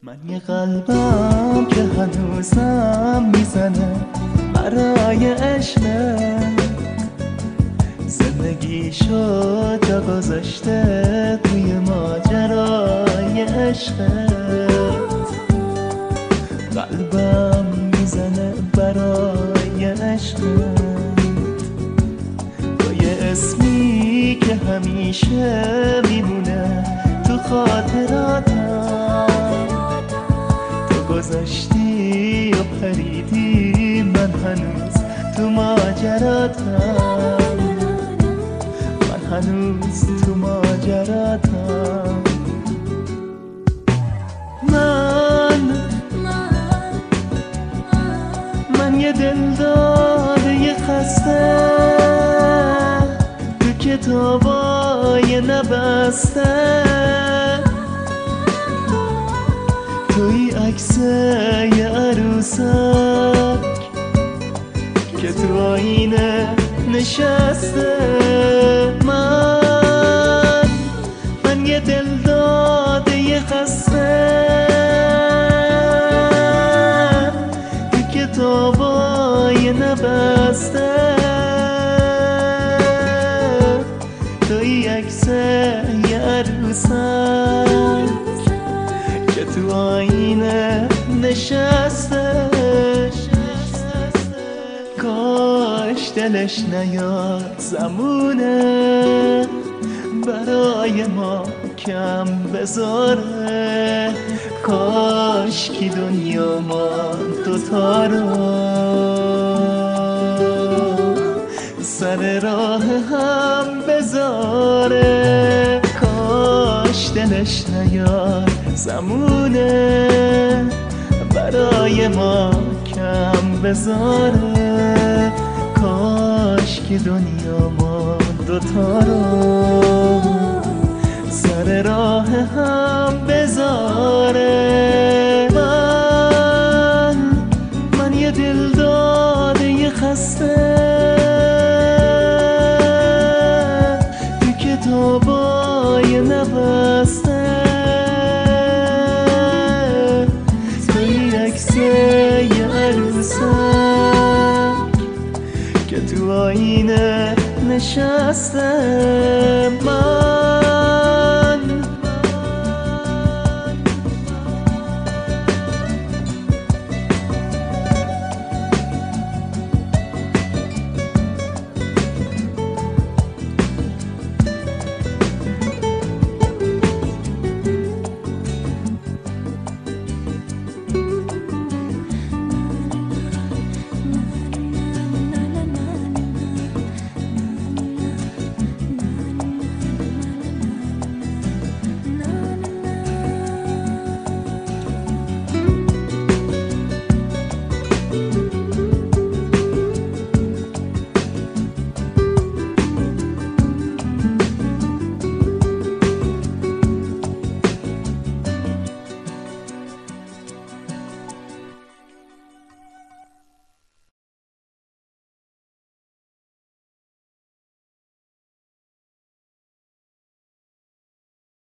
من یه قلبم که هنوزم میزنه برای عشقت، زندگیشو جا گذاشته توی ماجرای عشقت. قلبم میزنه برای عشقت، با یه اسمی که همیشه میمونه تو خاطراتم. تو گذاشتی و پریدی، من هنوز تو ماجراتم، من هنوز تو ماجراتم. من یه دلداده یه خسته تو کتابای نبسته، توی عکس یه عروسک که تو آینه نشسته. من یه دلداده یه خسته تو کتابای نبسته، توی عکس یه عروسک که تو آینه نشسته. کاش دلش نیاد زمونه برای ما کم بذاره، کاش کی دنیا ما دوتا رو سر راه هم بذاره. کاش دلش نیاد زمونه برای ما کم بذاره، کاش که دنیا ما دوتا رو سر راه هم بذاره. من یه دلداده یه خسته تو کتابای نبسته، توی عکس یه عروسک که تو آینه نشسته.